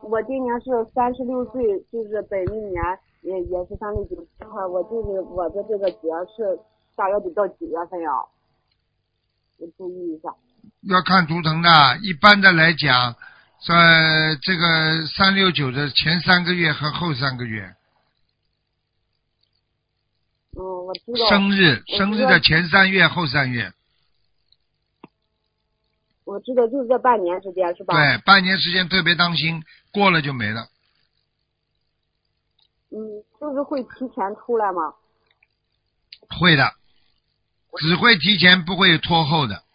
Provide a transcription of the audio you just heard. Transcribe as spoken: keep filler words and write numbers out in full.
我今年是三十六岁，就是本命年也也是三六九这块，我就是我的这个节是大约得到几月份呀？我注意一下。 要看图腾的，一般的来讲，在这个三六九的前三个月和后三个月。 嗯，我知道。 生日， 我生日的前三月后三月。 我知道，就是这半年时间是吧？ 对，半年时间特别当心，过了就没了。 嗯，就是会提前出来吗？ 会的，只会提前，不会拖后的。